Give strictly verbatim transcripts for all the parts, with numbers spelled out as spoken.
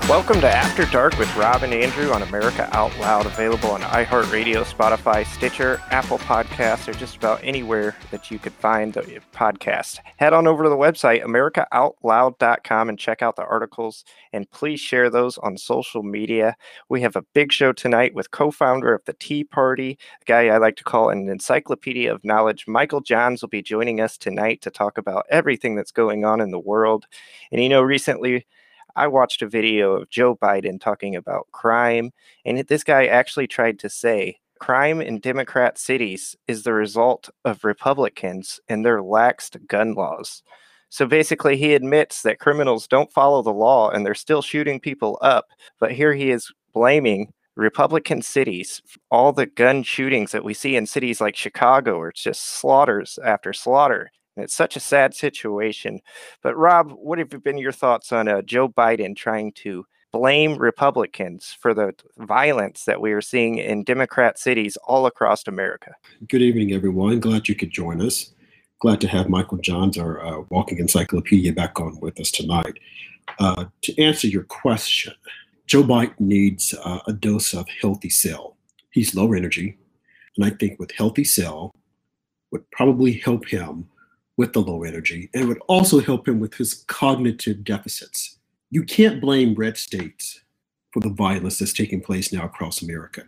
Welcome to After Dark with Rob and Andrew on America Out Loud, available on iHeartRadio, Spotify, Stitcher, Apple Podcasts, or just about anywhere that you could find the podcast. Head on over to the website, america out loud dot com, and check out the articles, and please share those on social media. We have a big show tonight with co-founder of the Tea Party, the guy I like to call an encyclopedia of knowledge. Michael Johns will be joining us tonight to talk about everything that's going on in the world. And you know, recently, I watched a video of Joe Biden talking about crime, and this guy actually tried to say crime in Democrat cities is the result of Republicans and their laxed gun laws. So basically, he admits that criminals don't follow the law and they're still shooting people up, but here he is blaming Republican cities, all the gun shootings that we see in cities like Chicago, where it's just slaughters after slaughter. It's such a sad situation. But Rob, what have been your thoughts on uh, Joe Biden trying to blame Republicans for the violence that we are seeing in Democrat cities all across America? Good evening, everyone. Glad you could join us. Glad to have Michael Johns, our uh, walking encyclopedia, back on with us tonight. Uh, to answer your question, Joe Biden needs uh, a dose of healthy cell. He's low energy, and I think with healthy cell would probably help him with the low energy, and it would also help him with his cognitive deficits. You can't blame red states for the violence that's taking place now across America.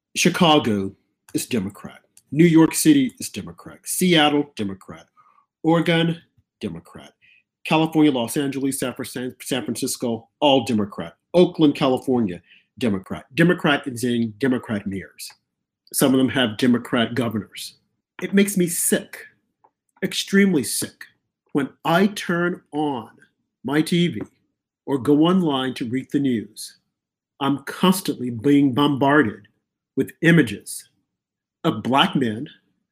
Chicago is Democrat. New York City is Democrat. Seattle, Democrat. Oregon, Democrat. California, Los Angeles, San Francisco, all Democrat. Oakland, California, Democrat. Democrat is in Democrat mayors. Some of them have Democrat governors. It makes me sick. Extremely sick when I turn on my T V or go online to read the news. I'm constantly being bombarded with images of Black men,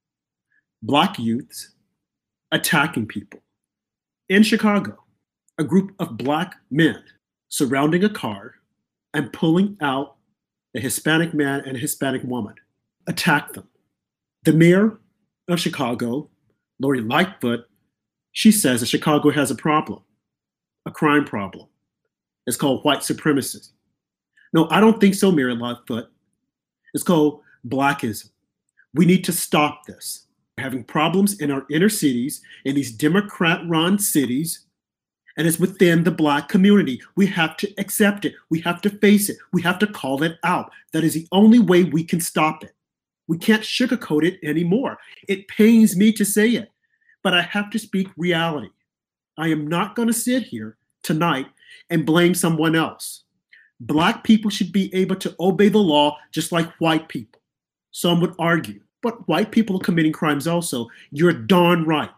Black youths attacking people. In Chicago, a group of Black men surrounding a car and pulling out a Hispanic man and a Hispanic woman, attack them. The mayor of Chicago, Lori Lightfoot, she says that Chicago has a problem, a crime problem. It's called white supremacy. No, I don't think so, Mayor Lightfoot. It's called Blackism. We need to stop this. We're having problems in our inner cities, in these Democrat-run cities, and it's within the Black community. We have to accept it. We have to face it. We have to call it out. That is the only way we can stop it. We can't sugarcoat it anymore. It pains me to say it, but I have to speak reality. I am not going to sit here tonight and blame someone else. Black people should be able to obey the law just like white people. Some would argue, but white people are committing crimes also. You're darn right.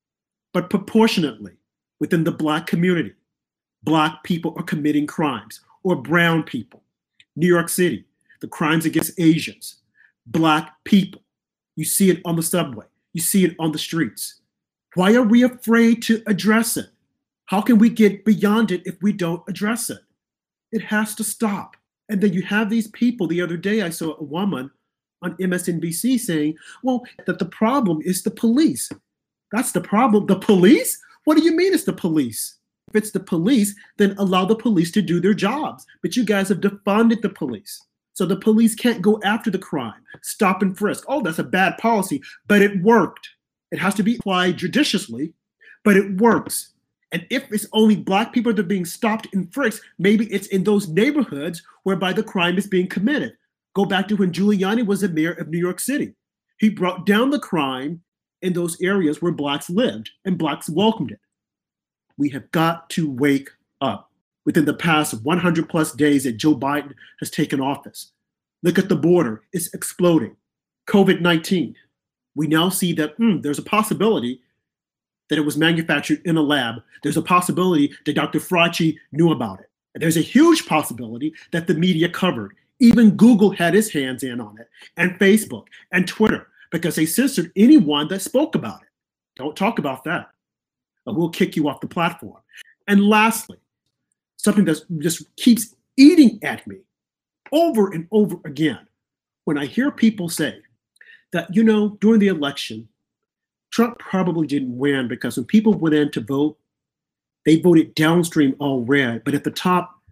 But proportionately, within the Black community, Black people are committing crimes, or brown people. New York City, the crimes against Asians. Black people. You see it on the subway. You see it on the streets. Why are we afraid to address it? How can we get beyond it if we don't address it? It has to stop. And then you have these people. The other day, I saw a woman on M S N B C saying, well, that the problem is the police. That's the problem. The police? What do you mean it's the police? If it's the police, then allow the police to do their jobs. But you guys have defunded the police. So the police can't go after the crime, stop and frisk. Oh, that's a bad policy, but it worked. It has to be applied judiciously, but it works. And if it's only Black people that are being stopped and frisked, maybe it's in those neighborhoods whereby the crime is being committed. Go back to when Giuliani was the mayor of New York City. He brought down the crime in those areas where Blacks lived, and Blacks welcomed it. We have got to wake up. Within the past one hundred plus days that Joe Biden has taken office. Look at the border, it's exploding. COVID nineteen, we now see that hmm, there's a possibility that it was manufactured in a lab. There's a possibility that Doctor Fauci knew about it. And there's a huge possibility that the media covered. Even Google had his hands in on it, and Facebook and Twitter, because they censored anyone that spoke about it. Don't talk about that, or we'll kick you off the platform. And lastly, something that just keeps eating at me over and over again. When I hear people say that, you know, during the election, Trump probably didn't win because when people went in to vote, they voted downstream all red, but at the top,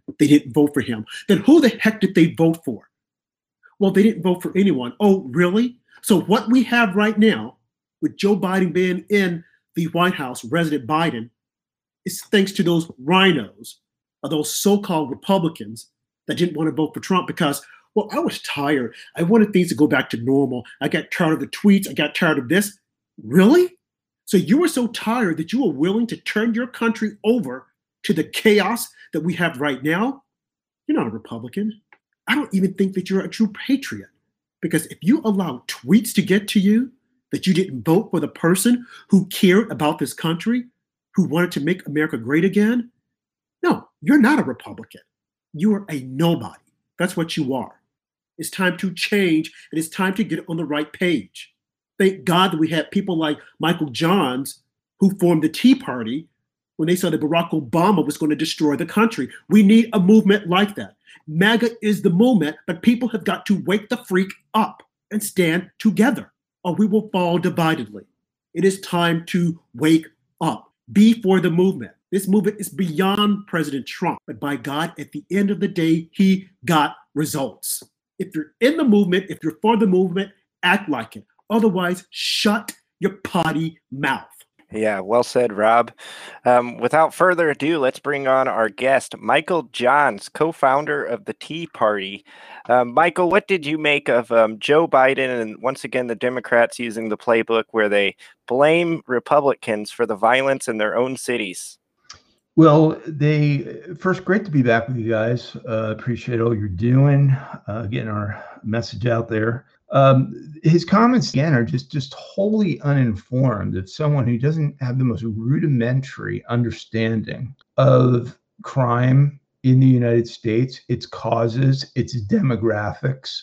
they didn't vote for him. Then who the heck did they vote for? Well, they didn't vote for anyone. Oh, really? So what we have right now, with Joe Biden being in the White House, President Biden, is thanks to those rhinos, or those so-called Republicans that didn't want to vote for Trump because, well, I was tired. I wanted things to go back to normal. I got tired of the tweets. I got tired of this. Really? So you were so tired that you were willing to turn your country over to the chaos that we have right now? You're not a Republican. I don't even think that you're a true patriot. Because if you allow tweets to get to you that you didn't vote for the person who cared about this country, who wanted to make America great again, no, you're not a Republican. You are a nobody. That's what you are. It's time to change, and it's time to get on the right page. Thank God that we had people like Michael Johns who formed the Tea Party when they saw that Barack Obama was going to destroy the country. We need a movement like that. MAGA is the movement, but people have got to wake the freak up and stand together, or we will fall dividedly. It is time to wake up. Be for the movement. This movement is beyond President Trump, but by God, at the end of the day, he got results. If you're in the movement, if you're for the movement, act like it. Otherwise, shut your potty mouth. Yeah, well said, Rob. Um, without further ado, let's bring on our guest, Michael Johns, co-founder of the Tea Party. Um, Michael, what did you make of um, Joe Biden and once again the Democrats using the playbook where they blame Republicans for the violence in their own cities? Well, they first, great to be back with you guys. Uh, appreciate all you're doing, uh, getting our message out there. Um, his comments again are just just wholly uninformed of someone who doesn't have the most rudimentary understanding of crime in the United States, its causes, its demographics,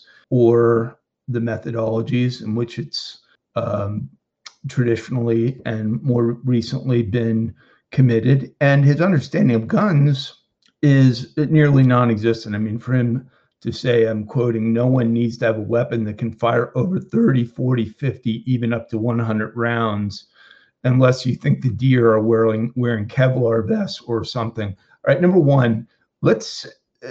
or the methodologies in which it's um, traditionally and more recently been committed. And his understanding of guns is nearly non-existent. I mean, for him to say, I'm quoting, no one needs to have a weapon that can fire over thirty, forty, fifty, even up to one hundred rounds, unless you think the deer are wearing, wearing Kevlar vests or something. All right, number one, let's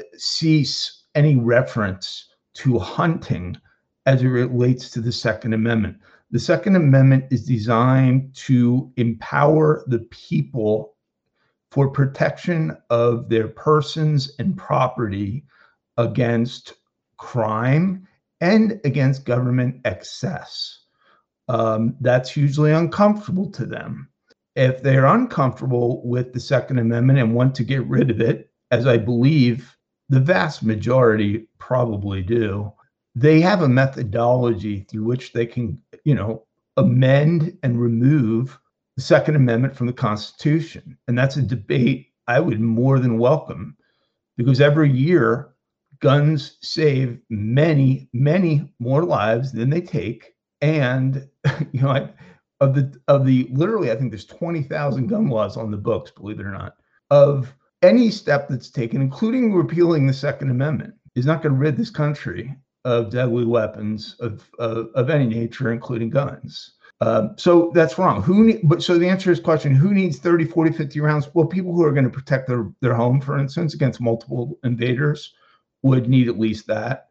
cease any reference to hunting as it relates to the Second Amendment. The Second Amendment is designed to empower the people for protection of their persons and property against crime and against government excess. Um, that's usually uncomfortable to them. If they're uncomfortable with the Second Amendment and want to get rid of it, as I believe the vast majority probably do, they have a methodology through which they can, you know, amend and remove the Second Amendment from the Constitution. And that's a debate I would more than welcome, because every year guns save many, many more lives than they take. And, you know, I, of the, of the, literally, I think there's twenty thousand gun laws on the books, believe it or not. Of any step that's taken, including repealing the Second Amendment, is not going to rid this country of deadly weapons of, of, of any nature, including guns. Um, so that's wrong. Who need, but so the answer to this question, who needs thirty, forty, fifty rounds? Well, people who are going to protect their, their home, for instance, against multiple invaders would need at least that.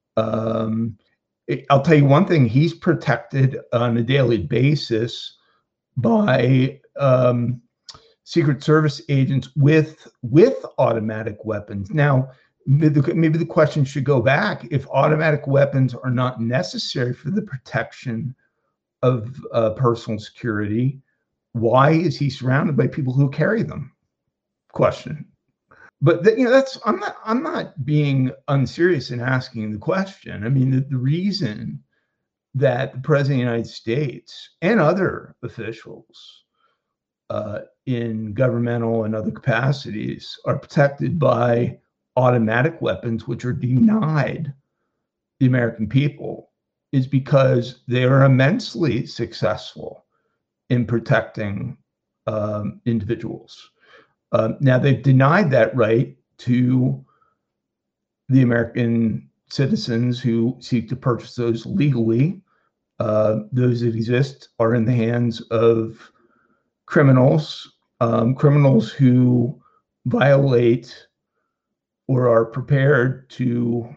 Um, it, I'll tell you one thing, he's protected on a daily basis by um, Secret Service agents with, with automatic weapons. Now, maybe the question should go back, if automatic weapons are not necessary for the protection of uh, personal security, why is he surrounded by people who carry them? Question. But the, you know, that's I'm not I'm not being unserious in asking the question. I mean, the, the reason that the President of the United States and other officials uh, in governmental and other capacities are protected by automatic weapons, which are denied the American people, is because they are immensely successful in protecting um, individuals. Um, now, they've denied that right to the American citizens who seek to purchase those legally. Uh, those that exist are in the hands of criminals, um, criminals who violate or are prepared to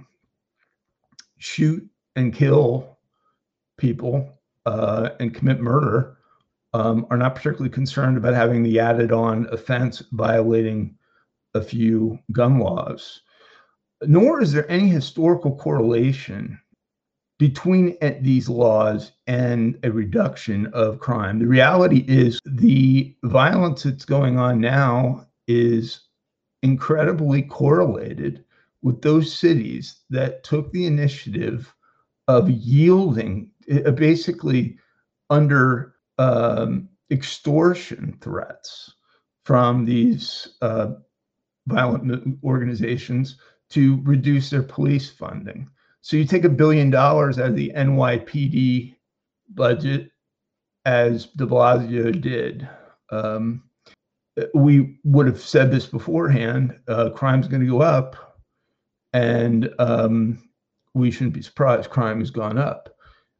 shoot and kill people uh, and commit murder um, are not particularly concerned about having the added on offense violating a few gun laws. Nor is there any historical correlation between these laws and a reduction of crime. The reality is the violence that's going on now is incredibly correlated with those cities that took the initiative of yielding, uh, basically under um, extortion threats from these uh, violent organizations to reduce their police funding. So you take a billion dollars out of the N Y P D budget, as de Blasio did. Um, we would have said this beforehand, uh, crime's going to go up, and um, we shouldn't be surprised. Crime has gone up.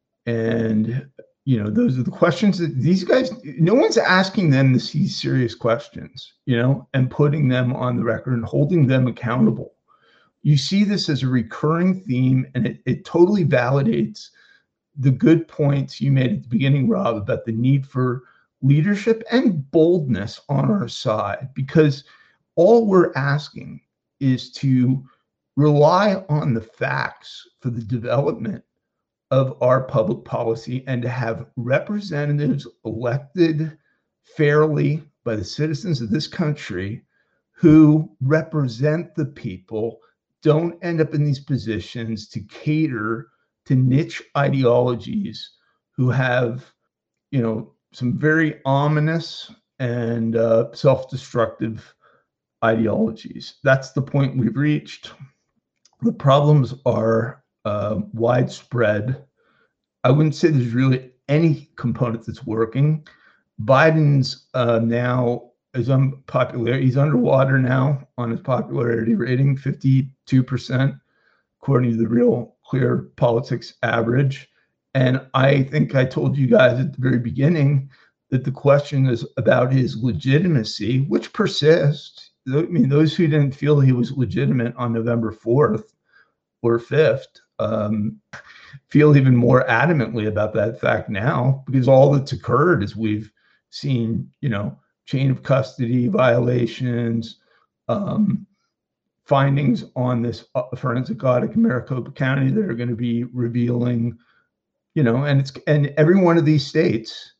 And, you know, those are the questions that these guys, no one's asking them these serious questions, you know, and putting them on the record and holding them accountable. You see this as a recurring theme, and it, it totally validates the good points you made at the beginning, Rob, about the need for leadership and boldness on our side, because all we're asking is to rely on the facts for the development of our public policy and to have representatives elected fairly by the citizens of this country who represent the people, don't end up in these positions to cater to niche ideologies who have, you know, some very ominous and uh, self-destructive ideologies. That's the point we've reached. The problems are uh, widespread. I wouldn't say there's really any component that's working. Biden's uh, now is unpopular. He's underwater now on his popularity rating, fifty-two percent, according to the Real Clear Politics average. And I think I told you guys at the very beginning that the question is about his legitimacy, which persists. I mean, those who didn't feel he was legitimate on November fourth or fifth um, feel even more adamantly about that fact now, because all that's occurred is we've seen, you know, chain of custody violations, um, findings on this forensic audit in Maricopa County that are going to be revealing, you know, and it's and every one of these states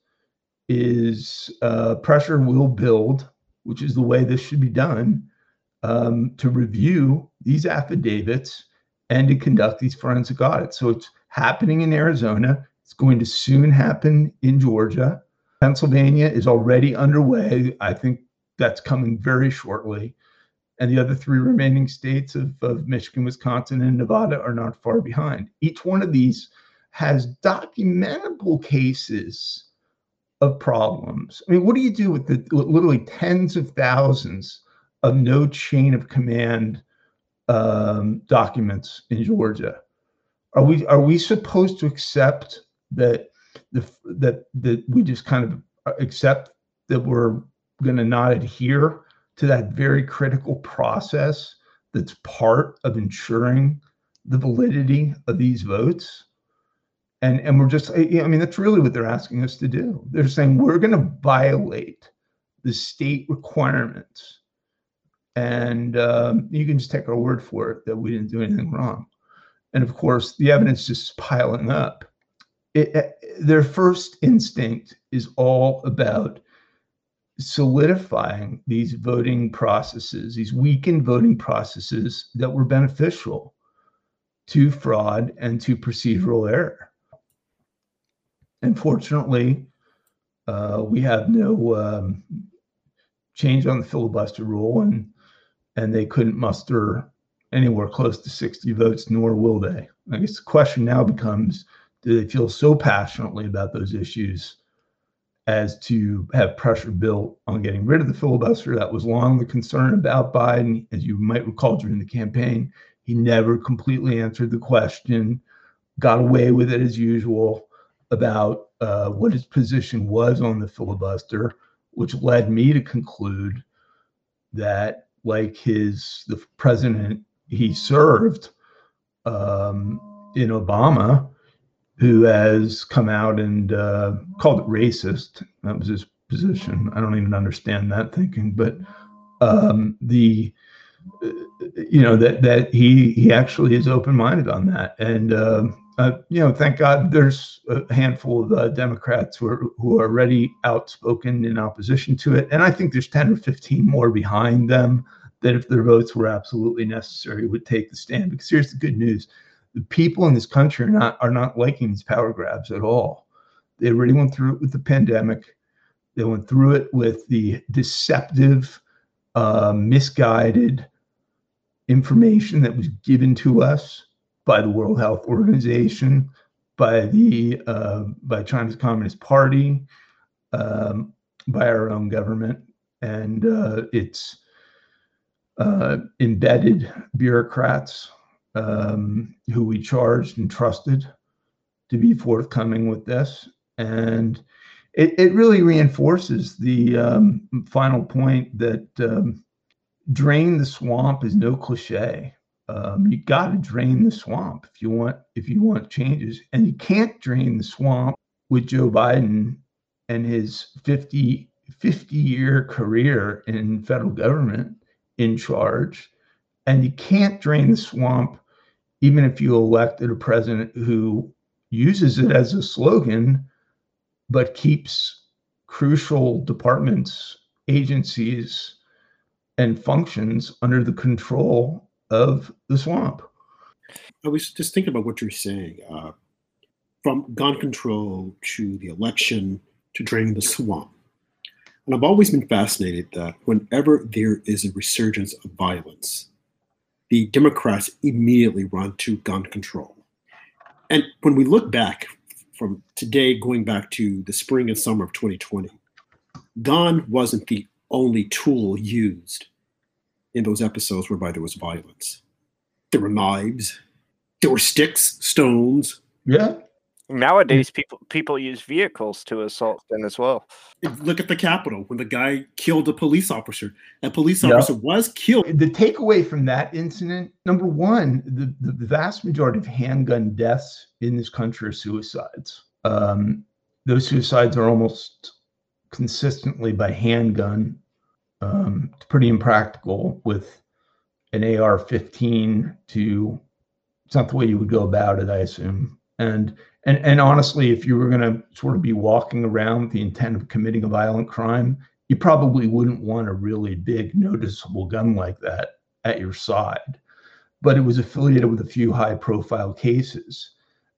is uh, pressure will build, which is the way this should be done, um, to review these affidavits and to conduct these forensic audits. So it's happening in Arizona. It's going to soon happen in Georgia. Pennsylvania is already underway. I think that's coming very shortly. And the other three remaining states of, of Michigan, Wisconsin, and Nevada are not far behind. Each one of these has documentable cases of problems. I mean, what do you do with the literally tens of thousands of no chain of command um, documents in Georgia? Are we are we supposed to accept that the that that we just kind of accept that we're going to not adhere to that very critical process that's part of ensuring the validity of these votes? And and we're just, I mean, that's really what they're asking us to do. They're saying we're going to violate the state requirements, and um, you can just take our word for it that we didn't do anything wrong. And of course, the evidence just piling up. It, it, their first instinct is all about solidifying these voting processes, these weakened voting processes that were beneficial to fraud and to procedural error. Unfortunately, uh, we have no um, change on the filibuster rule, and and they couldn't muster anywhere close to sixty votes, nor will they. I guess the question now becomes, do they feel so passionately about those issues as to have pressure built on getting rid of the filibuster? That was long the concern about Biden. As you might recall during the campaign, he never completely answered the question, got away with it as usual about uh, what his position was on the filibuster, which led me to conclude that like his the president he served um, in Obama, who has come out and uh, called it racist. That was his position. I don't even understand that thinking, but um, the you know that that he he actually is open-minded on that, and uh, uh, you know, thank God there's a handful of uh, Democrats who are who are already outspoken in opposition to it, and I think there's ten or fifteen more behind them that, if their votes were absolutely necessary, would take the stand. Because here's the good news: the people in this country are not are not liking these power grabs at all. They already went through it with the pandemic. They went through it with the deceptive, uh, misguided information that was given to us by the World Health Organization, by the uh, by China's Communist Party, um, by our own government, and uh, its uh, embedded bureaucrats um, who we charged and trusted to be forthcoming with this. And it, it really reinforces the um, final point that um, drain the swamp is no cliche. Um, you got to drain the swamp if you want if you want changes, and you can't drain the swamp with Joe Biden and his fifty year career in federal government in charge, and you can't drain the swamp even if you elected a president who uses it as a slogan, but keeps crucial departments, agencies, and functions under the control of the swamp. I was just thinking about what you're saying. Uh, from gun control to the election to draining the swamp. And I've always been fascinated that whenever there is a resurgence of violence, the Democrats immediately run to gun control. And when we look back from today, going back to the spring and summer of twenty twenty, gun wasn't the only tool used in those episodes whereby there was violence. There were knives, there were sticks, stones. Yeah. Nowadays, people people use vehicles to assault them as well. Look at the Capitol when the guy killed a police officer. That police officer yep. was killed. The takeaway from that incident, number one, the, the vast majority of handgun deaths in this country are suicides. Um, those suicides are almost consistently by handgun. Um, it's pretty impractical with an A R fifteen to, it's not the way you would go about it, I assume. And and and honestly, if you were going to sort of be walking around with the intent of committing a violent crime, you probably wouldn't want a really big, noticeable gun like that at your side. But it was affiliated with a few high-profile cases.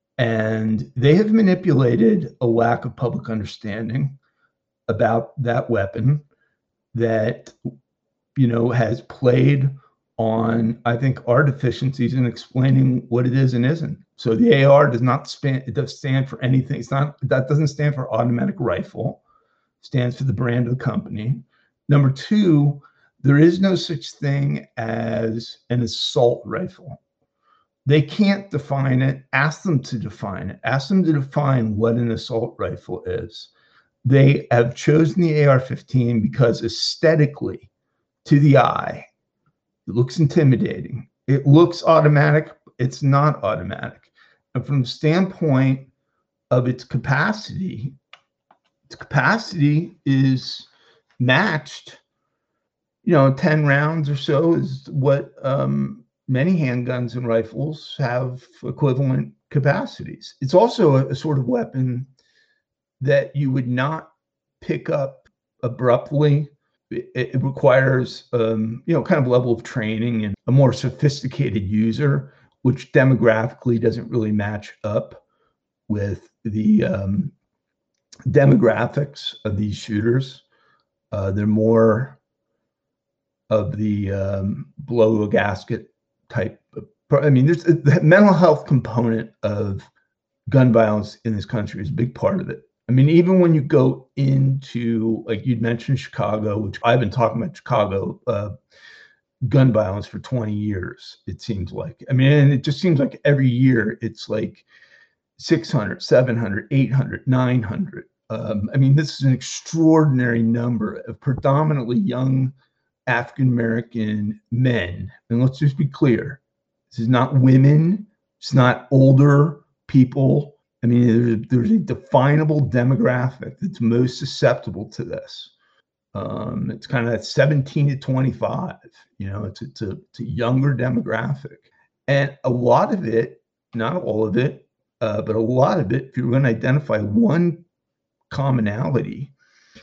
And they have manipulated a lack of public understanding about that weapon that, you know, has played on, I think, our deficiencies in explaining what it is and isn't. So the A R does not span, it does stand for anything. It's not, that doesn't stand for automatic rifle. It stands for the brand of the company. Number two, there is no such thing as an assault rifle. They can't define it. Ask them to define it. Ask them to define what an assault rifle is. They have chosen the A R fifteen because aesthetically, to the eye, it looks intimidating. It looks automatic. It's not automatic. And from the standpoint of its capacity, its capacity is matched, you know, ten rounds or so is what um, many handguns and rifles have equivalent capacities. It's also a, a sort of weapon that you would not pick up abruptly. It, it requires, um, you know, kind of level of training and a more sophisticated user, which demographically doesn't really match up with the um, demographics of these shooters. Uh, they're more of the um, blow a gasket type. Of, I mean, there's the mental health component of gun violence in this country is a big part of it. I mean, even when you go into, like you'd mentioned Chicago, which I've been talking about Chicago, uh, gun violence for twenty years, it seems like. I mean, and it just seems like every year it's like six hundred, seven hundred, eight hundred, nine hundred. Um, I mean, this is an extraordinary number of predominantly young African-American men, and let's just be clear, this is not women, it's not older people. I mean, there's, there's a definable demographic that's most susceptible to this. Um, it's kind of that seventeen to twenty-five, you know, it's, it's, a, it's a younger demographic. And a lot of it, not all of it, uh, but a lot of it, if you're going to identify one commonality,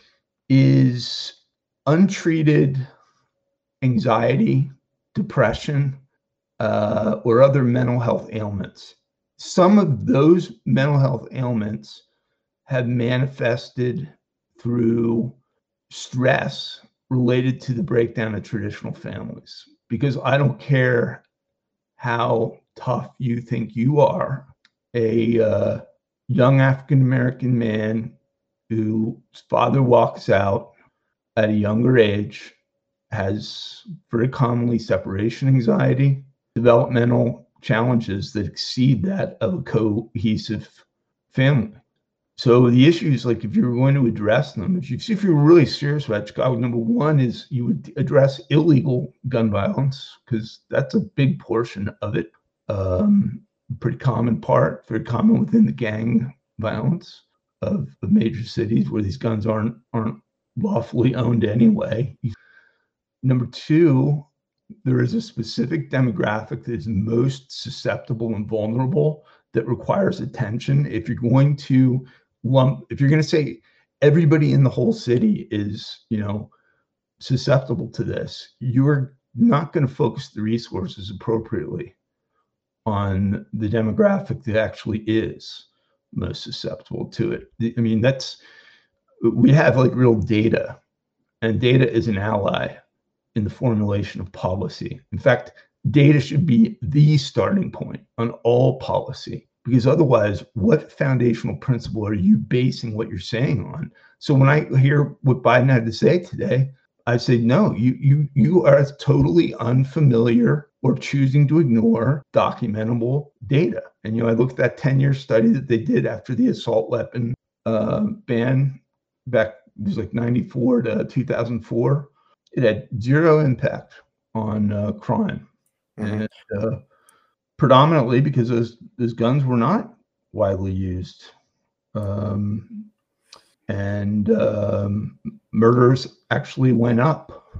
is untreated anxiety, depression, uh, or other mental health ailments. Some of those mental health ailments have manifested through stress related to the breakdown of traditional families. Because I don't care how tough you think you are, a uh, young African-American man whose father walks out at a younger age has very commonly separation anxiety, developmental challenges that exceed that of a cohesive family. So the issues, like if you're going to address them, if, you, if you're really serious about Chicago, number one is you would address illegal gun violence, because that's a big portion of it. Um, pretty common part, very common within the gang violence of, of major cities where these guns aren't aren't lawfully owned anyway. Number two, there is a specific demographic that is most susceptible and vulnerable that requires attention. If you're going to lump, if you're going to say everybody in the whole city is, you know, susceptible to this, you're not going to focus the resources appropriately on the demographic that actually is most susceptible to it. I mean, that's, we have like real data, and data is an ally in the formulation of policy. In fact, data should be the starting point on all policy, because otherwise, what foundational principle are you basing what you're saying on? So when I hear what Biden had to say today, I say, no, you you you are totally unfamiliar or choosing to ignore documentable data. And, you know, I looked at that ten-year study that they did after the assault weapon uh, ban back, it was like ninety-four to two thousand four. It had zero impact on uh, crime. Mm-hmm. And uh, predominantly because those, those guns were not widely used. Um, and um, murders actually went up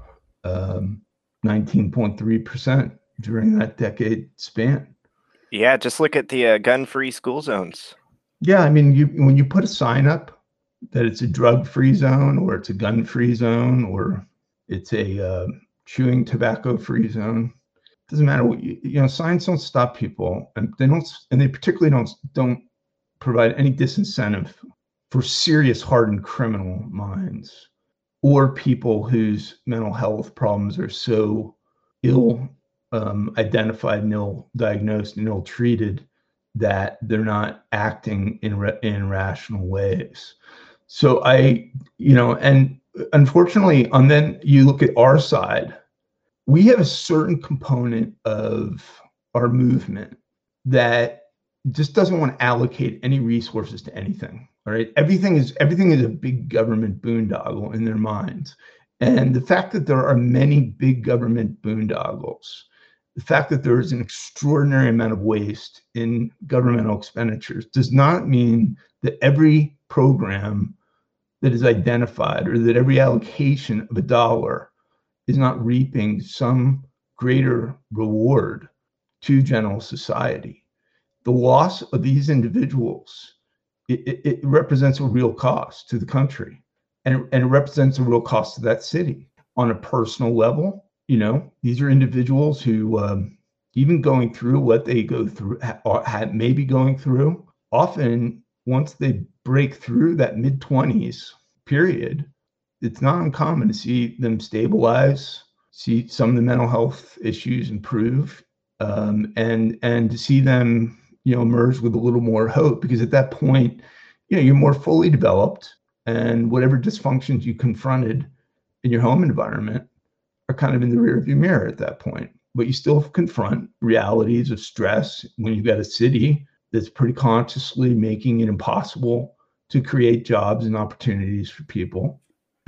um, nineteen point three percent during that decade span. Yeah, just look at the uh, gun-free school zones. Yeah, I mean, you when you put a sign up that it's a drug-free zone, or it's a gun-free zone, or it's a uh, chewing tobacco-free zone, doesn't matter what you, you know, signs don't stop people, and they don't, and they particularly don't don't provide any disincentive for serious hardened criminal minds or people whose mental health problems are so ill um, identified and ill diagnosed and ill treated that they're not acting in ra- in rational ways. So I, you know, and unfortunately, and then you look at our side, we have a certain component of our movement that just doesn't want to allocate any resources to anything. All right. Everything is everything is a big government boondoggle in their minds. And the fact that there are many big government boondoggles, the fact that there is an extraordinary amount of waste in governmental expenditures does not mean that every program that is identified or that every allocation of a dollar is not reaping some greater reward to general society. The loss of these individuals, it, it, it represents a real cost to the country, and, and it represents a real cost to that city on a personal level. You know, these are individuals who, um, even going through what they go through, ha, ha, maybe going through, often once they break through that mid twenties period, it's not uncommon to see them stabilize, see some of the mental health issues improve, um, and and to see them, you know, emerge with a little more hope, because at that point, you know, you're more fully developed, and whatever dysfunctions you confronted in your home environment are kind of in the rearview mirror at that point. But you still confront realities of stress when you've got a city that's pretty consciously making it impossible to create jobs and opportunities for people.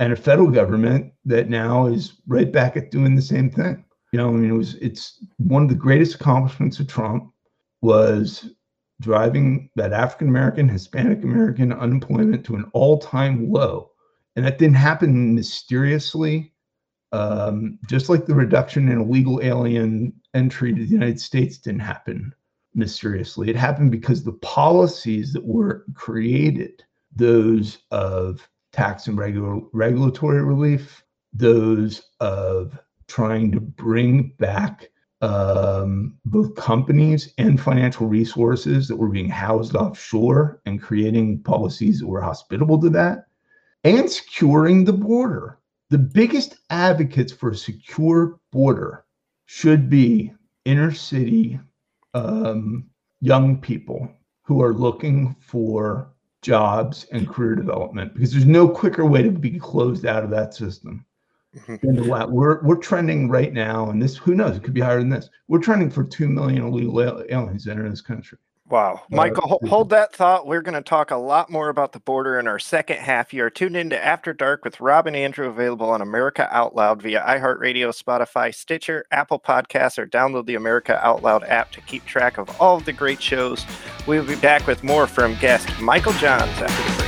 and a federal government that now is right back at doing the same thing. You know, I mean, it was it's one of the greatest accomplishments of Trump was driving that African American, Hispanic American unemployment to an all-time low. And that didn't happen mysteriously, um, just like the reduction in illegal alien entry to the United States didn't happen mysteriously. It happened because the policies that were created, those of tax and regu- regulatory relief, those of trying to bring back um, both companies and financial resources that were being housed offshore and creating policies that were hospitable to that, and securing the border. The biggest advocates for a secure border should be inner city um, young people who are looking for jobs and career development, because there's no quicker way to be closed out of that system. And we're we're trending right now, and this, who knows, it could be higher than this. We're trending for two million illegal aliens entering this country. Wow. Michael, Uh, hold that thought. We're going to talk a lot more about the border in our second half. You are tuned into After Dark with Rob and Andrew, available on America Out Loud via iHeartRadio, Spotify, Stitcher, Apple Podcasts, or download the America Out Loud app to keep track of all of the great shows. We'll be back with more from guest Michael Johns after the break.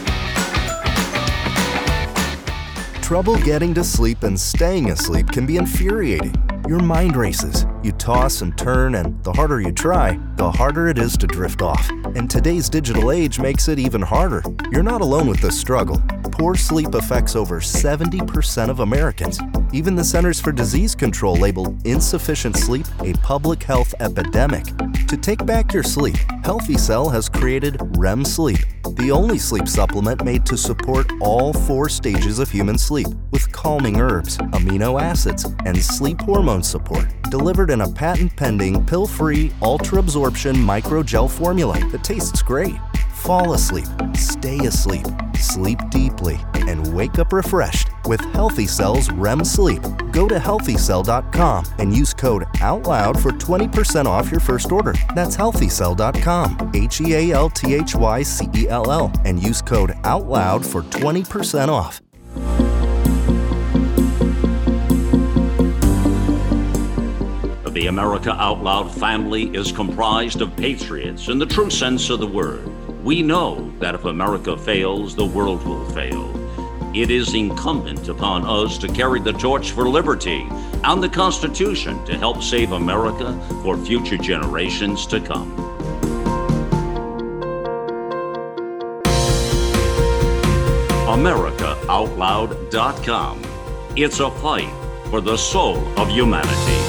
Trouble getting to sleep and staying asleep can be infuriating. Your mind races. You toss and turn, and the harder you try, the harder it is to drift off. And today's digital age makes it even harder. You're not alone with this struggle. Poor sleep affects over seventy percent of Americans. Even the Centers for Disease Control labeled insufficient sleep a public health epidemic. To take back your sleep, Healthy Cell has created R E M Sleep, the only sleep supplement made to support all four stages of human sleep with calming herbs, amino acids, and sleep hormone support, delivered in a patent-pending, pill-free, ultra-absorption microgel formula that tastes great. Fall asleep, stay asleep, sleep deeply, and wake up refreshed with Healthy Cell's R E M Sleep. Go to healthy cell dot com and use code OUTLOUD for twenty percent off your first order. That's healthy cell dot com, H E A L T H Y C E L L, and use code OUTLOUD for twenty percent off. The America Out Loud family is comprised of patriots in the true sense of the word. We know that if America fails, the world will fail. It is incumbent upon us to carry the torch for liberty and the Constitution to help save America for future generations to come. America Out Loud dot com. It's a fight for the soul of humanity.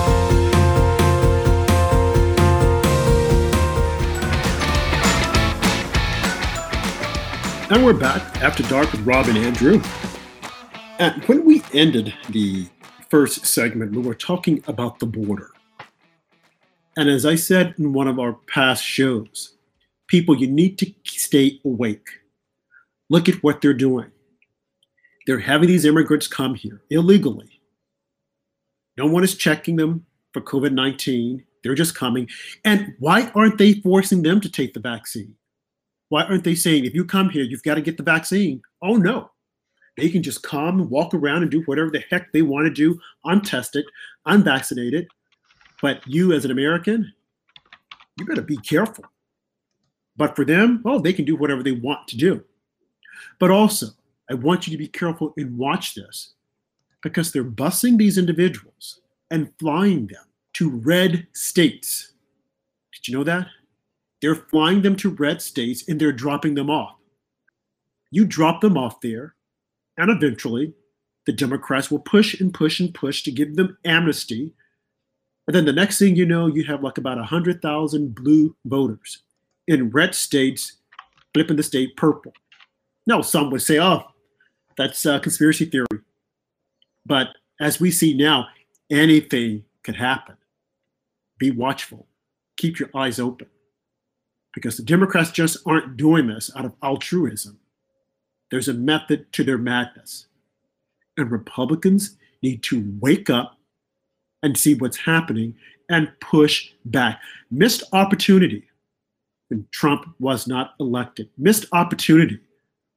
And we're back after dark with Rob and Andrew. And when we ended the first segment, we were talking about the border. And as I said in one of our past shows, people, you need to stay awake. Look at what they're doing. They're having these immigrants come here illegally. No one is checking them for covid nineteen. They're just coming. And why aren't they forcing them to take the vaccine? Why aren't they saying, if you come here, you've got to get the vaccine? Oh, no. They can just come and walk around and do whatever the heck they want to do, untested, unvaccinated. But you as an American, you better be careful. But for them, oh, they can do whatever they want to do. But also, I want you to be careful and watch this, because they're busing these individuals and flying them to red states. Did you know that? They're flying them to red states and they're dropping them off. You drop them off there, and eventually the Democrats will push and push and push to give them amnesty. And then the next thing you know, you have like about one hundred thousand blue voters in red states, flipping the state purple. Now, some would say, oh, that's a conspiracy theory. But as we see now, anything could happen. Be watchful. Keep your eyes open. Because the Democrats just aren't doing this out of altruism. There's a method to their madness. And Republicans need to wake up and see what's happening and push back. Missed opportunity when Trump was not elected. Missed opportunity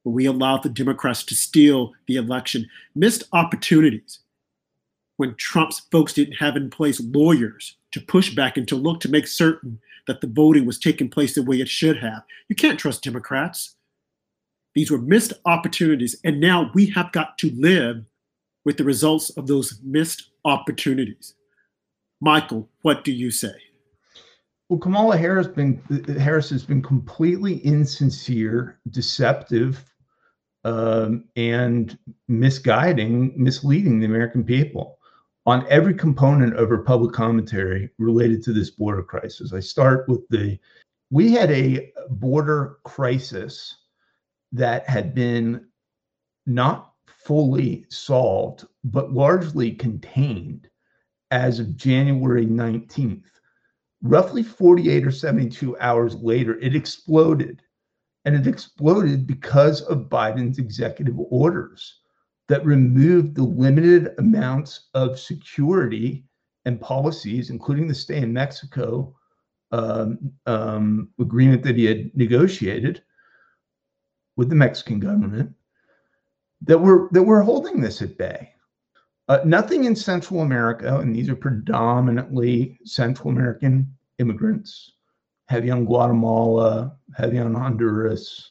when we allowed the Democrats to steal the election, missed opportunities when Trump's folks didn't have in place lawyers to push back and to look to make certain that the voting was taking place the way it should have. You can't trust Democrats. These were missed opportunities, and now we have got to live with the results of those missed opportunities. Michael, what do you say? Well, Kamala Harris, been, Harris has been completely insincere, deceptive, um, and misguiding, misleading the American people on every component of her public commentary related to this border crisis. I start with the, we had a border crisis that had been not fully solved, but largely contained as of January nineteenth. Roughly forty-eight or seventy-two hours later, it exploded. And it exploded because of Biden's executive orders that removed the limited amounts of security and policies, including the stay in Mexico um, um, agreement that he had negotiated with the Mexican government, that were that were holding this at bay. Uh, nothing in Central America, and these are predominantly Central American immigrants, heavy on Guatemala, heavy on Honduras,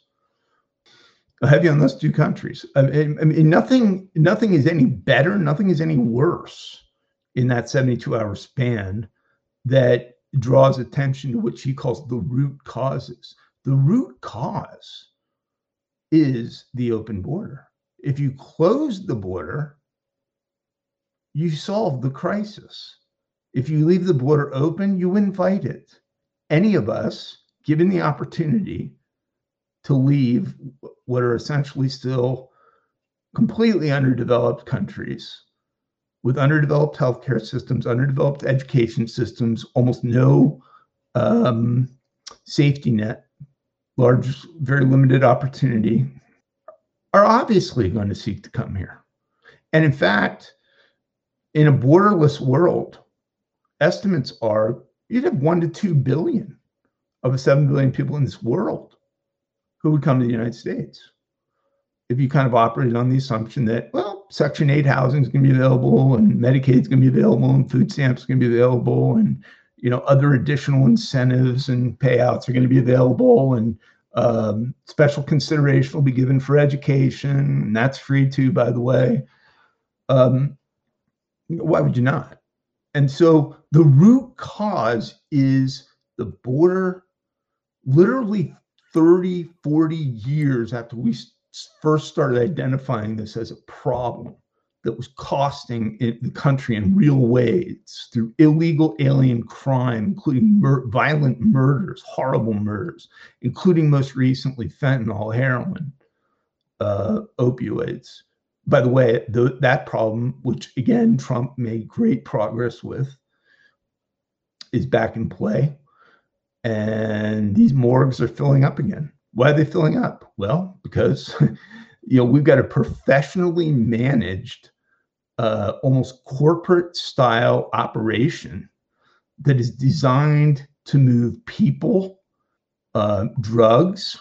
heavy on those two countries. I mean, I mean, nothing, nothing is any better, nothing is any worse in that seventy-two hour span that draws attention to what she calls the root causes. The root cause is the open border. If you close the border, you solve the crisis. If you leave the border open, you invite it. Any of us, given the opportunity to leave what are essentially still completely underdeveloped countries with underdeveloped healthcare systems, underdeveloped education systems, almost no um, safety net, large, very limited opportunity, are obviously going to seek to come here. And in fact, in a borderless world, estimates are you'd have one to two billion of the seven billion people in this world who would come to the United States. If you kind of operated on the assumption that, well, Section eight housing is going to be available and Medicaid is going to be available and food stamps are going to be available and, you know, other additional incentives and payouts are going to be available and um, special consideration will be given for education, and that's free too, by the way. Um, why would you not? And so the root cause is the border. Literally thirty, forty years after we first started identifying this as a problem that was costing it, the country in real ways through illegal alien crime, including mur- violent murders, horrible murders, including most recently fentanyl, heroin, uh, opioids. By the way, the, that problem, which again, Trump made great progress with, is back in play. And these morgues are filling up again. Why are they filling up? Well, because you know we've got a professionally managed, uh, almost corporate style operation that is designed to move people, uh, drugs,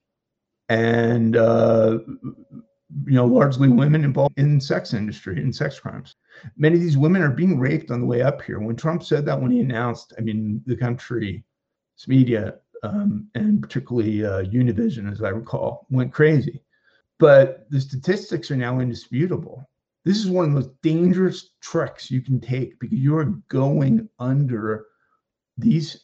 and uh, you know, largely women involved in sex industry and sex crimes. Many of these women are being raped on the way up here. When Trump said that, when he announced, I mean, the country's media, um, and particularly uh, Univision, as I recall, went crazy. But the statistics are now indisputable. This is one of the most dangerous tricks you can take because you're going under these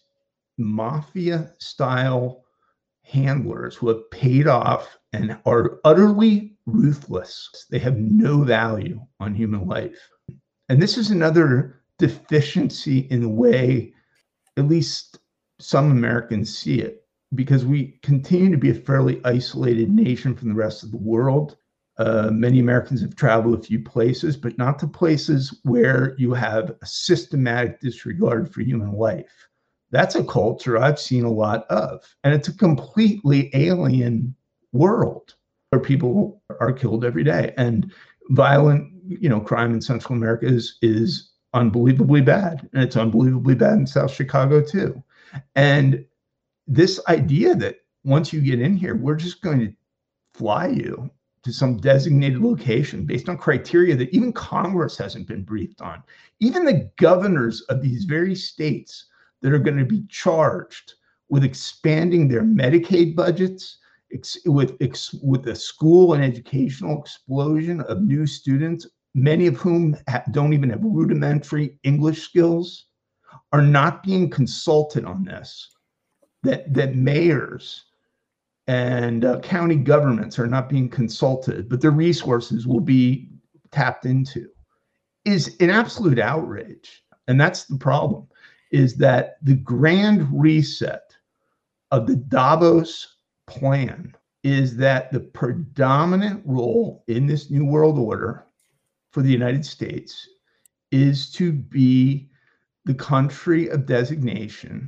mafia-style handlers who have paid off and are utterly ruthless. They have no value on human life. And this is another deficiency in the way, at least some Americans see it, because we continue to be a fairly isolated nation from the rest of the world. Uh, many Americans have traveled a few places, but not to places where you have a systematic disregard for human life. That's a culture I've seen a lot of, and it's a completely alien world where people are killed every day, and violent, you know, crime in Central America is is unbelievably bad, and it's unbelievably bad in South Chicago too. And this idea that once you get in here, we're just going to fly you to some designated location based on criteria that even Congress hasn't been briefed on. Even the governors of these very states that are going to be charged with expanding their Medicaid budgets, ex- with, ex- with a school and educational explosion of new students, many of whom ha- don't even have rudimentary English skills, are not being consulted on this. That, that mayors and uh, county governments are not being consulted, but their resources will be tapped into, is an absolute outrage. And that's the problem, is that the grand reset of the Davos plan is that the predominant role in this new world order for the United States is to be the country of designation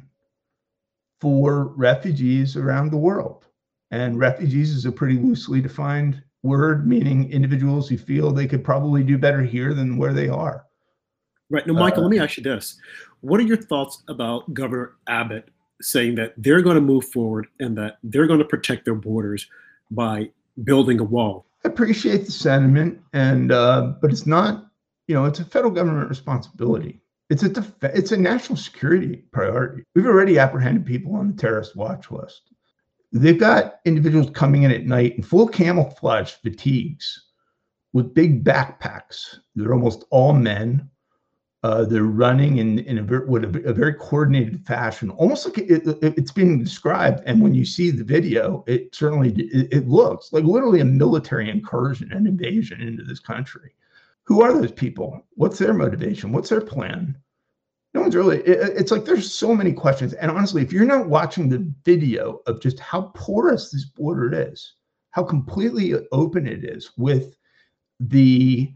for refugees around the world. And refugees is a pretty loosely defined word, meaning individuals who feel they could probably do better here than where they are. Right. Now, Michael, Uh, let me ask you this. What are your thoughts about Governor Abbott saying that they're going to move forward and that they're going to protect their borders by building a wall? I appreciate the sentiment, and uh, but it's not, you know, it's a federal government responsibility. It's a def- it's a national security priority. We've already apprehended people on the terrorist watch list. They've got individuals coming in at night in full camouflage fatigues with big backpacks. They're almost all men. Uh, they're running in, in a, very, with a, a very coordinated fashion, almost like it, it, it's being described. And when you see the video, it certainly it, it looks like literally a military incursion and invasion into this country. Who are those people? What's their motivation? What's their plan? No one's really, it, it's like there's so many questions. And honestly, if you're not watching the video of just how porous this border is, how completely open it is with the,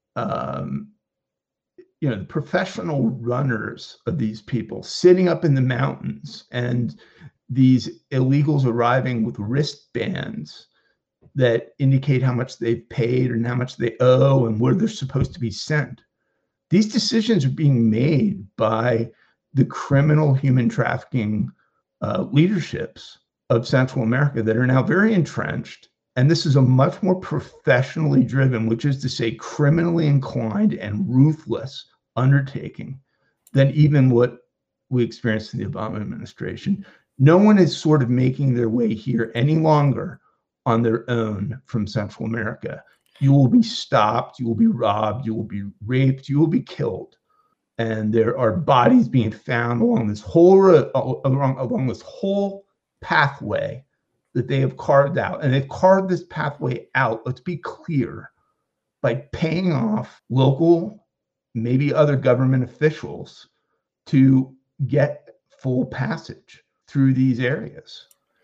um, you know, the professional runners of these people sitting up in the mountains and these illegals arriving with wristbands that indicate how much they've paid and how much they owe and where they're supposed to be sent. These decisions are being made by the criminal human trafficking uh, leaderships of Central America that are now very entrenched. And this is a much more professionally driven, which is to say criminally inclined and ruthless undertaking than even what we experienced in the Obama administration. No one is sort of making their way here any longer on their own from Central America. You will be stopped, you will be robbed, you will be raped, you will be killed. And there are bodies being found along this whole along, along this whole pathway that they have carved out. And they've carved this pathway out, let's be clear, by paying off local, maybe other government officials to get full passage through these areas.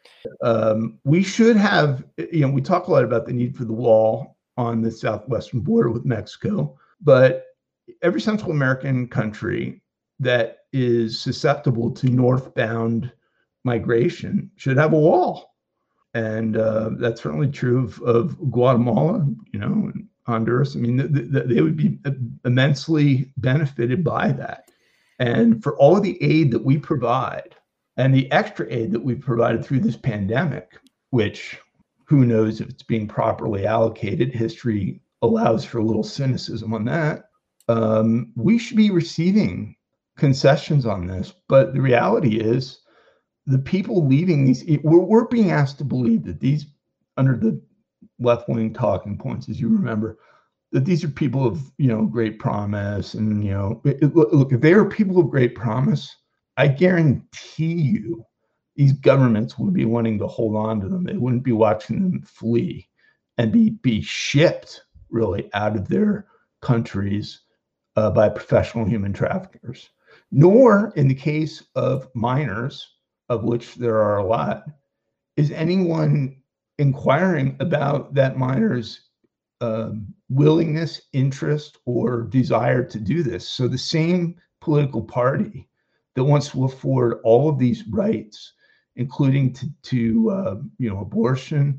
Um, we should have, you know, we talk a lot about the need for the wall on the southwestern border with Mexico, but every Central American country that is susceptible to northbound migration should have a wall. And uh, that's certainly true of, of Guatemala, you know, and Honduras. I mean, th- th- they would be immensely benefited by that. And for all of the aid that we provide and the extra aid that we've provided through this pandemic, which who knows if it's being properly allocated, history allows for a little cynicism on that. Um, we should be receiving concessions on this. But the reality is the people leaving these, we're, we're being asked to believe that these, under the left-wing talking points, as you remember, that these are people of, you know, great promise. And, you know, it, it, look, if they are people of great promise, I guarantee you these governments would be wanting to hold on to them. They wouldn't be watching them flee and be, be shipped really out of their countries uh, by professional human traffickers. Nor in the case of minors, of which there are a lot, is anyone inquiring about that minor's um, willingness, interest, or desire to do this. So the same political party that wants to afford all of these rights, including to, to uh, you know, abortion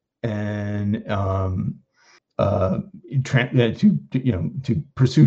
and um, uh, tra- to, to you know to pursue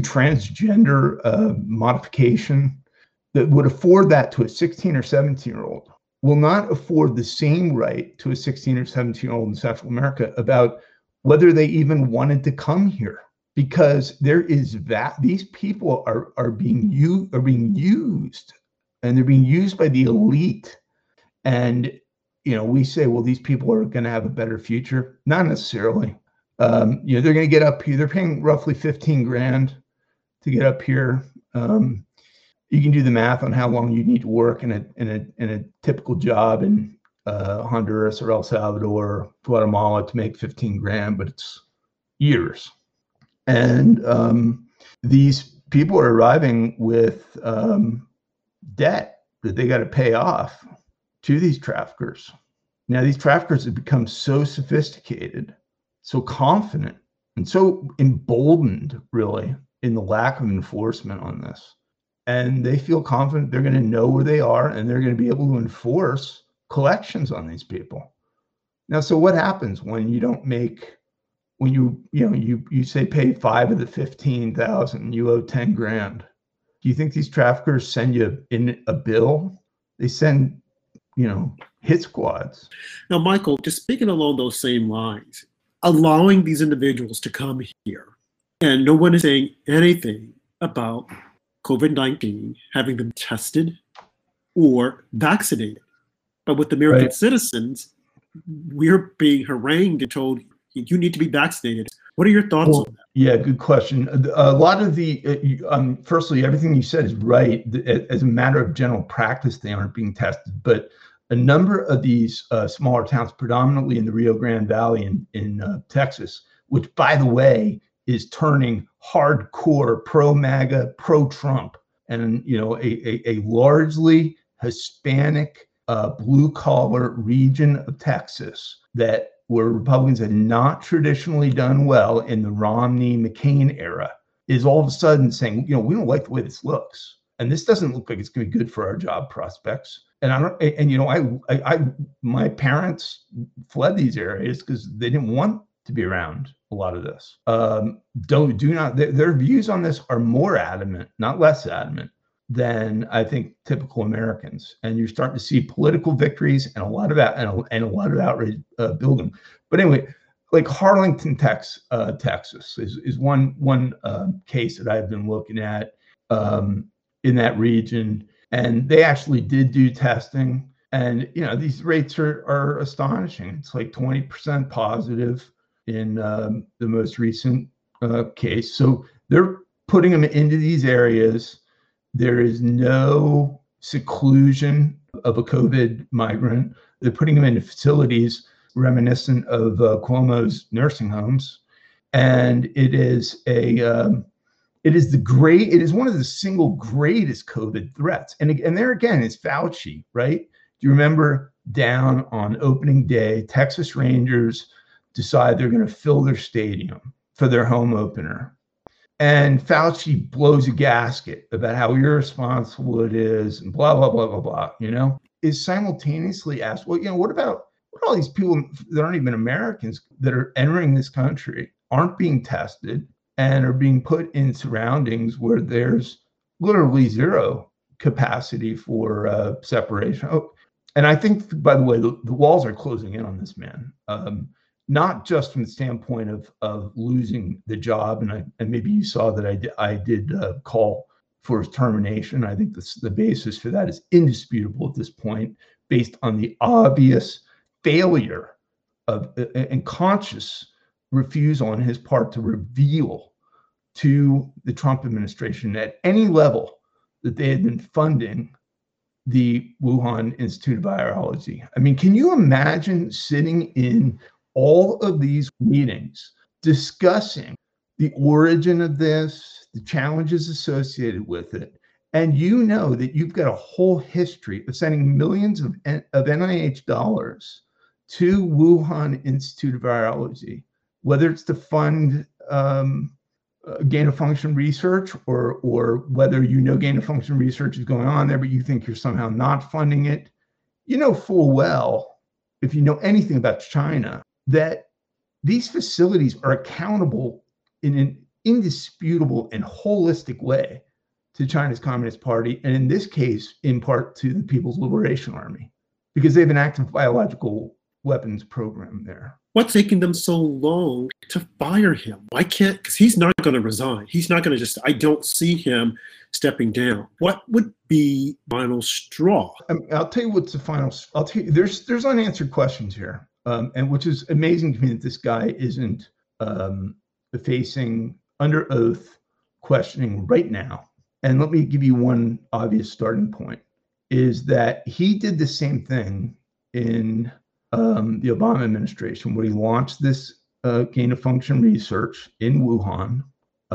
transgender uh, modification, that would afford that to a sixteen or seventeen year old will not afford the same right to a sixteen or seventeen year old in Central America about whether they even wanted to come here, because there is that these people are are being u- are being used, and they're being used by the elite. And you know, we say, well, these people are going to have a better future. Not necessarily. Um, you know, they're going to get up here. They're paying roughly fifteen grand to get up here. Um, you can do the math on how long you need to work in a in a in a typical job in uh, Honduras or El Salvador, or Guatemala to make fifteen grand, but it's years. And um, these people are arriving with um, debt that they got to pay off to these traffickers. Now, these traffickers have become so sophisticated, so confident, and so emboldened, really, in the lack of enforcement on this. And they feel confident they're going to know where they are, and they're going to be able to enforce collections on these people. Now, so what happens when you don't make, when you, you know, you, you say pay five of the fifteen thousand, you owe ten grand. Do you think these traffickers send you in a bill? They send, you know, hit squads. Now, Michael, just speaking along those same lines, allowing these individuals to come here, and no one is saying anything about COVID nineteen, having them tested or vaccinated. But with American right. citizens, we're being harangued and told, you need to be vaccinated. What are your thoughts well, on that? Yeah, good question. A lot of the, um, firstly, everything you said is right. As a matter of general practice, they aren't being tested. But a number of these uh, smaller towns, predominantly in the Rio Grande Valley in, in uh, Texas, which, by the way, is turning hardcore pro-MAGA, pro-Trump, and you know, a, a, a largely Hispanic, uh, blue-collar region of Texas that where Republicans had not traditionally done well in the Romney-McCain era, is all of a sudden saying, you know, we don't like the way this looks, and this doesn't look like it's going to be good for our job prospects. And I don't, and, and you know, I, I, I, my parents fled these areas because they didn't want to be around a lot of this. Um, don't do not. Their, their views on this are more adamant, not less adamant, than I think typical Americans. And you're starting to see political victories and a lot of and a, and a lot of outrage uh, building. But anyway, like Harlingen, Tex, uh, Texas is is one one uh, case that I've been looking at um, in that region, and they actually did do testing. And you know, these rates are are astonishing. It's like twenty percent positive in um, the most recent uh, case. So they're putting them into these areas. There is no seclusion of a COVID migrant. They're putting them into facilities reminiscent of uh, Cuomo's nursing homes. And it is a, um, it is the great, it is one of the single greatest COVID threats. And, and there again is Fauci, right? Do you remember down on opening day, Texas Rangers decide they're going to fill their stadium for their home opener. And Fauci blows a gasket about how irresponsible it is and blah, blah, blah, blah, blah, you know, is simultaneously asked, well, you know, what about what all these people that aren't even Americans that are entering this country, aren't being tested, and are being put in surroundings where there's literally zero capacity for uh, separation. Oh, and I think, by the way, the, the walls are closing in on this man. Um, Not just from the standpoint of of losing the job, and I and maybe you saw that I did I did uh, call for his termination. I think this, the basis for that is indisputable at this point, based on the obvious failure of uh, and conscious refusal on his part to reveal to the Trump administration at any level that they had been funding the Wuhan Institute of Virology. I mean, can you imagine sitting in all of these meetings discussing the origin of this, the challenges associated with it, and you know that you've got a whole history of sending millions of, of N I H dollars to Wuhan Institute of Virology, whether it's to fund um, uh, gain of function research, or or whether you know gain of function research is going on there, but you think you're somehow not funding it. You know full well, if you know anything about China, that these facilities are accountable in an indisputable and holistic way to China's Communist Party, and in this case, in part to the People's Liberation Army. because they have an active biological weapons program there. What's taking them so long to fire him? Why can't, because he's not going to resign. He's not going to just, I don't see him stepping down. What would be final straw? I mean, I'll tell you what's the final, I'll tell you, there's, there's unanswered questions here. Um, and which is amazing to me that this guy isn't um, facing under oath questioning right now. And let me give you one obvious starting point, is that he did the same thing in um, the Obama administration, where he launched this uh, gain of function research in Wuhan,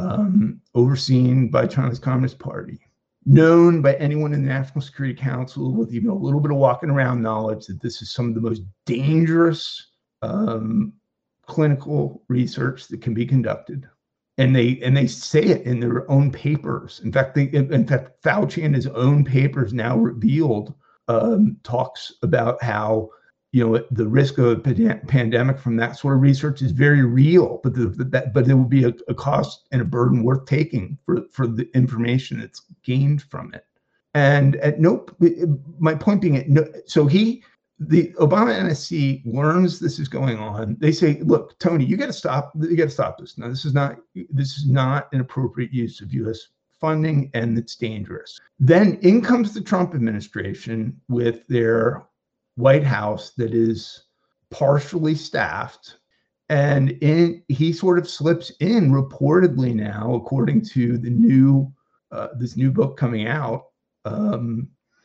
um, overseen by China's Communist Party, known by anyone in the National Security Council with even a little bit of walking around knowledge that this is some of the most dangerous um, clinical research that can be conducted. And they and they say it in their own papers. In fact, they, in fact, Fauci in his own papers now revealed um, talks about how, you know, the risk of a pand- pandemic from that sort of research is very real, but the, the, that, but there will be a, a cost and a burden worth taking for, for the information that's gained from it. And at no, my point being, at no, so he, the Obama N S C learns this is going on. They say, look, Tony, you got to stop, you got to stop this. Now, this is not, this is not an appropriate use of U S funding, and it's dangerous. Then in comes the Trump administration with their White House that is partially staffed, and in he sort of slips in reportedly now, according to the new uh, this new book coming out um,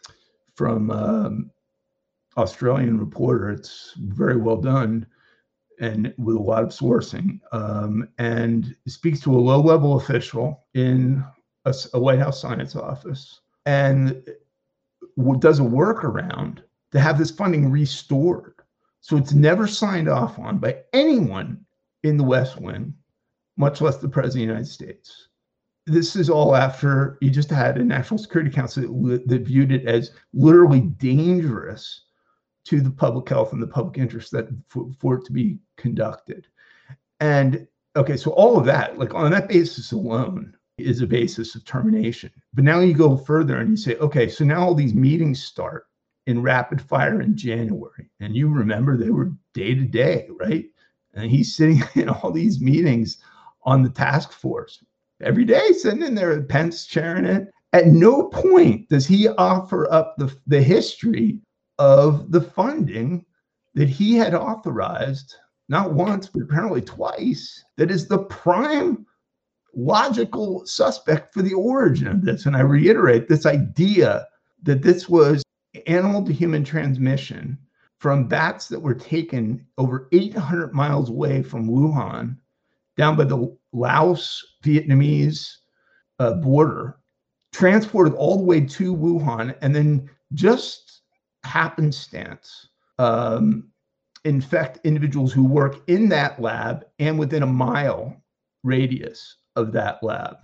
from um, Australian Reporter. It's very well done and with a lot of sourcing, um, and speaks to a low-level official in a, a White House science office, and does a workaround to have this funding restored. So it's never signed off on by anyone in the West Wing, much less the President of the United States. This is all after you just had a National Security Council that, that viewed it as literally dangerous to the public health and the public interest that for, for it to be conducted. And okay, so all of that, like on that basis alone, is a basis of termination. But now you go further and you say, okay, so now all these meetings start in rapid fire in January. And you remember they were day to day, right? And he's sitting in all these meetings on the task force every day, sitting in there, Pence chairing it. At no point does he offer up the, the history of the funding that he had authorized, not once, but apparently twice, that is the prime logical suspect for the origin of this. And I reiterate this idea that this was animal to human transmission from bats that were taken over eight hundred miles away from Wuhan, down by the Laos Vietnamese uh, border, transported all the way to Wuhan, and then just happenstance um, infect individuals who work in that lab and within a mile radius of that lab.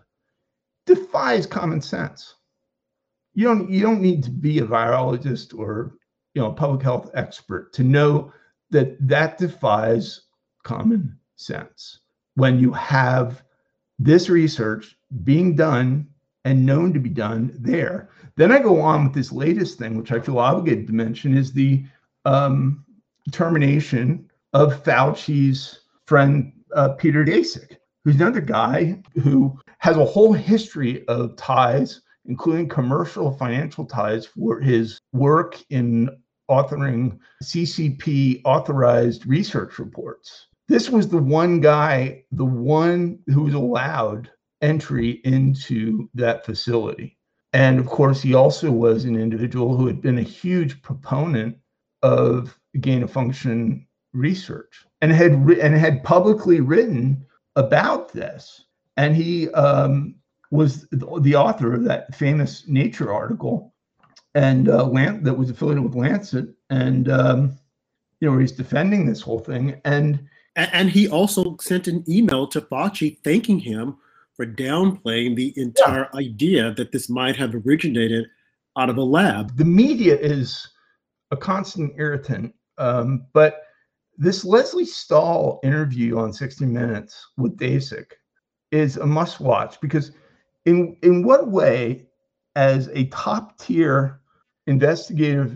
Defies common sense. You don't you don't need to be a virologist or, you know, a public health expert to know that that defies common sense when you have this research being done and known to be done there. Then I go on with this latest thing, which I feel obligated to mention, is the um, termination of Fauci's friend, uh, Peter Daszak, who's another guy who has a whole history of ties, including commercial financial ties, for his work in authoring C C P authorized research reports. This was the one guy, the one who was allowed entry into that facility. And of course, he also was an individual who had been a huge proponent of gain of function research and had and had publicly written about this. And he um, was the author of that famous Nature article, and uh, Lan- that was affiliated with Lancet, and um, you know, where he's defending this whole thing. And and he also sent an email to Fauci thanking him for downplaying the entire yeah. idea that this might have originated out of a lab. The media is a constant irritant, um, but this Lesley Stahl interview on sixty minutes with Daszak is a must-watch, because in in what way, as a top-tier investigative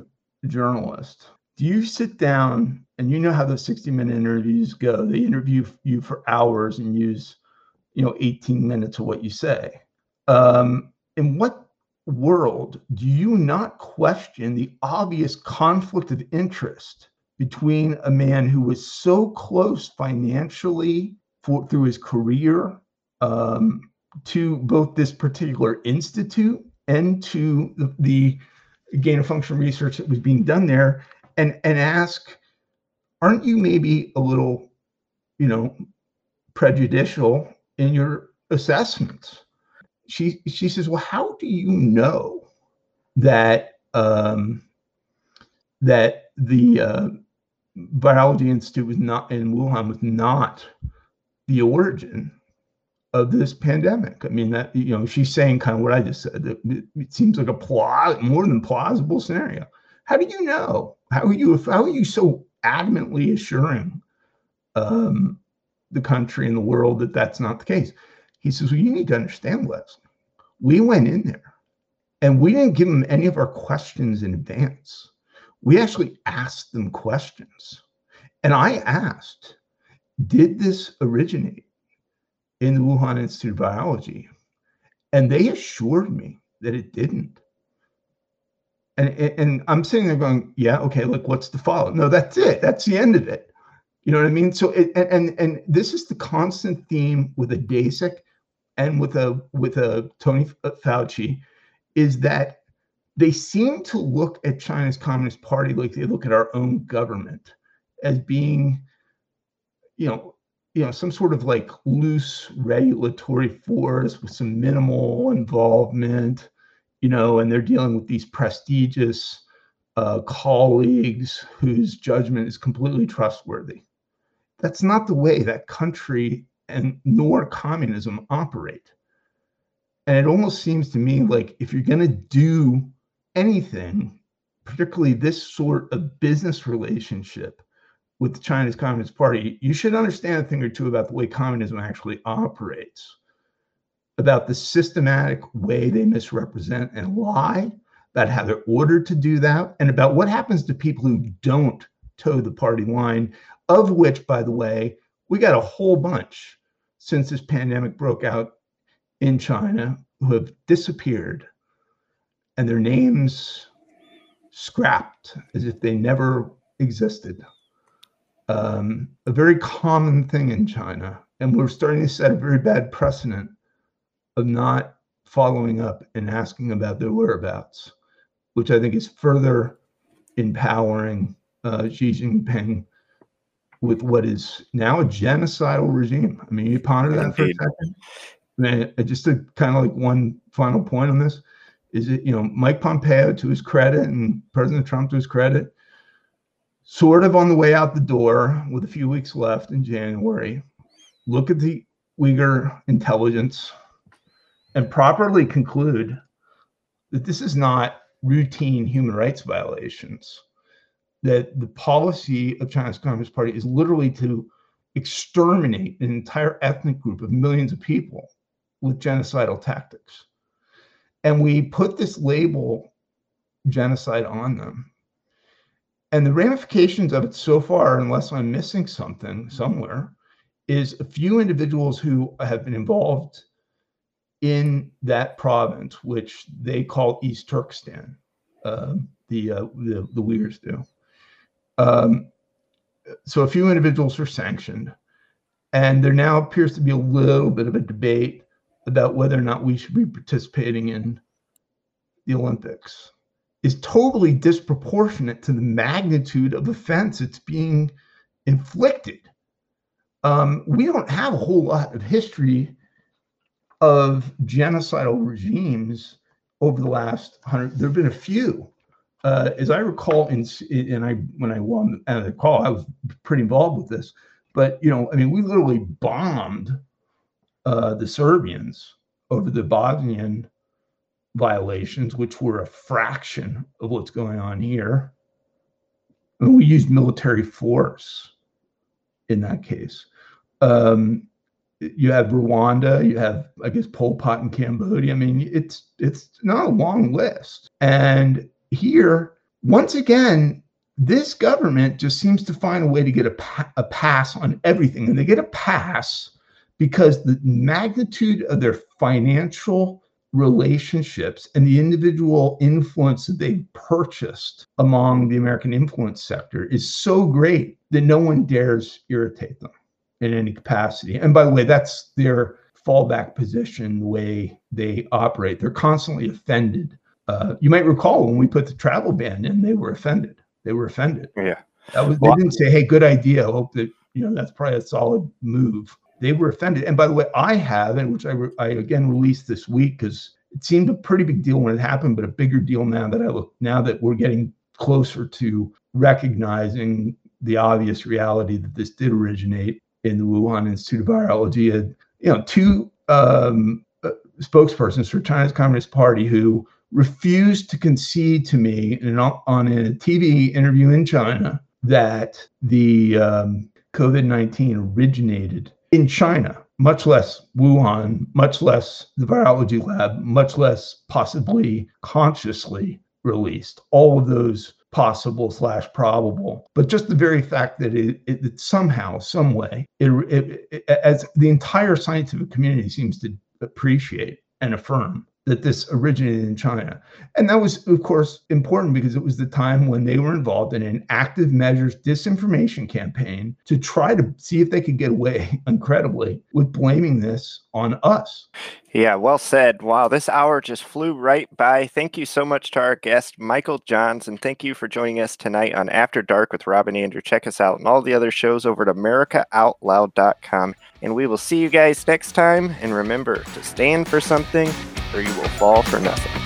journalist, do you sit down and you know how those sixty minute interviews go? They interview you for hours and use, you know, eighteen minutes of what you say. Um, in what world do you not question the obvious conflict of interest between a man who was so close financially for, through his career um, to both this particular institute and to the, the gain of function research that was being done there, and and ask, aren't you maybe a little, you know, prejudicial in your assessments? She she says, well, how do you know that um, that the uh, Virology Institute was not in Wuhan was not the origin of this pandemic? I mean, that, you know, she's saying kind of what I just said. That it, it seems like a pla- more than plausible scenario. How do you know? How are you? How are you so adamantly assuring um, the country and the world that that's not the case? He says, well, you need to understand, Leslie. We went in there and we didn't give them any of our questions in advance. We actually asked them questions. And I asked, did this originate in the Wuhan Institute of Virology? And they assured me that it didn't. And, and I'm sitting there going, yeah, okay, look, what's the follow-up? No, that's it. That's the end of it. You know what I mean? So, it, and and this is the constant theme with a Daszak and with a with a Tony Fauci, is that they seem to look at China's Communist Party like they look at our own government as being, you know, you know, some sort of like loose regulatory force with some minimal involvement, you know, and they're dealing with these prestigious uh, colleagues whose judgment is completely trustworthy. That's not the way that country and nor communism operate. And it almost seems to me like if you're going to do anything, particularly this sort of business relationship with China's Communist Party, you should understand a thing or two about the way communism actually operates, about the systematic way they misrepresent and lie, about how they're ordered to do that, and about what happens to people who don't toe the party line, of which, by the way, we got a whole bunch since this pandemic broke out in China who have disappeared and their names scrapped as if they never existed. Um, a very common thing in China. And we're starting to set a very bad precedent of not following up and asking about their whereabouts, which I think is further empowering uh, Xi Jinping with what is now a genocidal regime. I mean, you ponder that for a second. And I just to kind of like one final point on this is that, you know, Mike Pompeo, to his credit, and President Trump, to his credit, sort of on the way out the door with a few weeks left in January, look at the Uyghur intelligence and properly conclude that this is not routine human rights violations, that the policy of China's Communist Party is literally to exterminate an entire ethnic group of millions of people with genocidal tactics. And we put this label genocide on them. And the ramifications of it so far, unless I'm missing something somewhere, is a few individuals who have been involved in that province, which they call East Turkestan, uh, the, uh, the the Uyghurs do. Um, so a few individuals are sanctioned, and there now appears to be a little bit of a debate about whether or not we should be participating in the Olympics. Is totally disproportionate to the magnitude of offense it's being inflicted. Um, we don't have a whole lot of history of genocidal regimes over the last hundred. There have been a few. Uh, as I recall, in, and I when I won the call, I was pretty involved with this. But you know, I mean, we literally bombed uh, the Serbians over the Bosnian violations, which were a fraction of what's going on here. And we used military force in that case. Um, you have Rwanda, you have, I guess, Pol Pot in Cambodia. I mean, it's it's not a long list. And here once again, this government just seems to find a way to get a, pa- a pass on everything. And they get a pass because the magnitude of their financial relationships and the individual influence that they've purchased among the American influence sector is so great that no one dares irritate them in any capacity. And by the way, that's their fallback position, the way they operate. They're constantly offended. Uh, you might recall when we put the travel ban in, they were offended. They were offended. Yeah. That was, they well, didn't say, hey, good idea. I hope that, you know, that's probably a solid move. They were offended. And by the way, I have, and which I, re- I again released this week because it seemed a pretty big deal when it happened, but a bigger deal now that I look, now that we're getting closer to recognizing the obvious reality that this did originate in the Wuhan Institute of Virology. You know, two um, uh, spokespersons for China's Communist Party who refused to concede to me in, on a T V interview in China that the um, COVID nineteen originated in China, much less Wuhan, much less the virology lab, much less possibly consciously released. All of those possible slash probable, but just the very fact that it, it, it somehow, some way, it, it, it, as the entire scientific community seems to appreciate and affirm that this originated in China. And that was, of course, important because it was the time when they were involved in an active measures disinformation campaign to try to see if they could get away, incredibly, with blaming this on us. Yeah, well said. Wow, this hour just flew right by. Thank you so much to our guest, Michael Johns, and thank you for joining us tonight on After Dark with Rob and Andrew. Check us out and all the other shows over at America Out Loud dot com. And we will see you guys next time. And remember to stand for something or you will fall for nothing.